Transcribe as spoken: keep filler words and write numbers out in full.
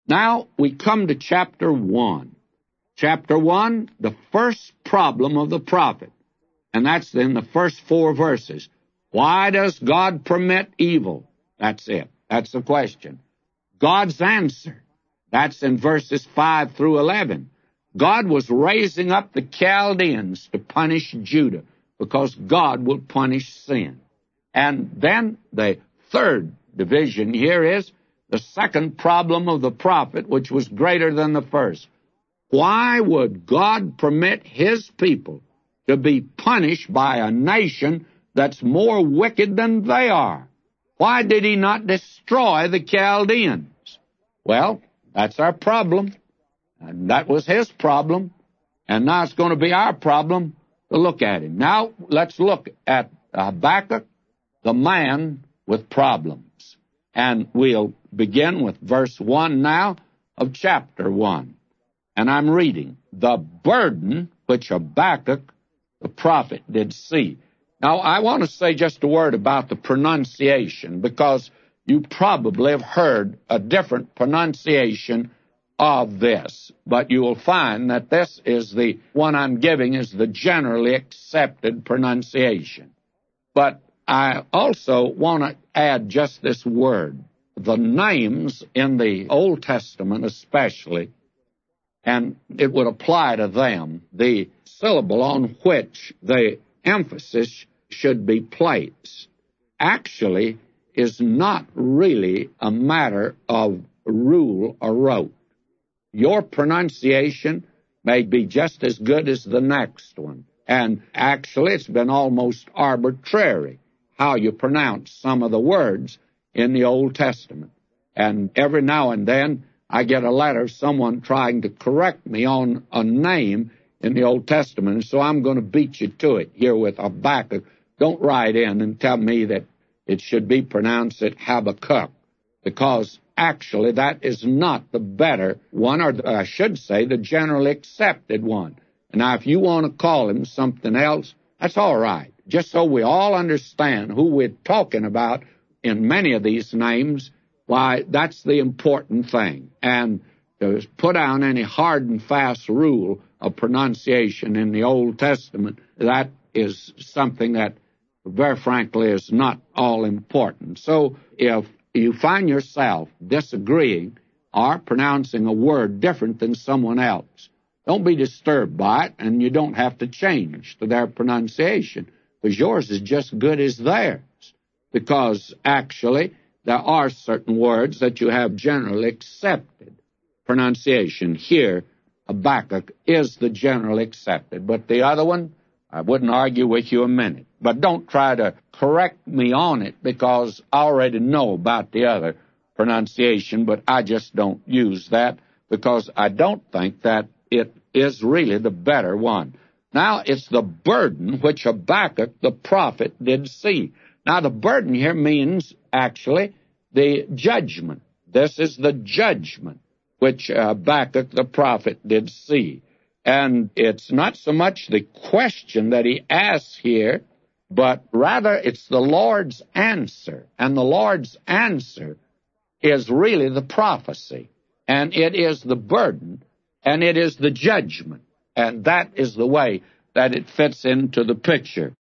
Now we come to chapter one. Chapter one, the first problem of the prophet, and that's in the first four verses. Why does God permit evil? That's it. That's the question. God's answer, that's in verses five through eleven. God was raising up the Chaldeans to punish Judah because God will punish sin. And then the third division here is the second problem of the prophet, which was greater than the first. Why would God permit his people to be punished by a nation that's more wicked than they are? Why did he not destroy the Chaldeans? Well, that's our problem. And that was his problem. And now it's going to be our problem to look at him. Now, let's look at Habakkuk, the man with problems. And we'll begin with verse one now of chapter one. And I'm reading, the burden which Habakkuk, the prophet, did see. Now, I want to say just a word about the pronunciation, because you probably have heard a different pronunciation of this. But you will find that this is the one I'm giving is the generally accepted pronunciation. But I also want to add just this word. The names in the Old Testament especially, and it would apply to them, the syllable on which the emphasis should be placed actually is not really a matter of rule or rote. Your pronunciation may be just as good as the next one, and actually it's been almost arbitrary how you pronounce some of the words in the Old Testament. And every now and then I get a letter of someone trying to correct me on a name in the Old Testament, and so I'm going to beat you to it here with Habakkuk. Don't write in and tell me that it should be pronounced at Habakkuk, because actually that is not the better one, or I should say the generally accepted one. And now if you want to call him something else, that's all right, just so we all understand who we're talking about in many of these names. Why, that's the important thing. And to put down any hard and fast rule of pronunciation in the Old Testament, that is something that, very frankly, is not all important. So if you find yourself disagreeing or pronouncing a word different than someone else, don't be disturbed by it, and you don't have to change to their pronunciation, because yours is just good as theirs. Because actually, there are certain words that you have generally accepted pronunciation. Here, Habakkuk is the generally accepted, but the other one, I wouldn't argue with you a minute. But don't try to correct me on it, because I already know about the other pronunciation, but I just don't use that because I don't think that it is really the better one. Now, it's the burden which Habakkuk the prophet did see. Now, the burden here means, actually, the judgment. This is the judgment which Habakkuk the prophet did see. And it's not so much the question that he asks here, but rather it's the Lord's answer. And the Lord's answer is really the prophecy. And it is the burden, and it is the judgment. And that is the way that it fits into the picture.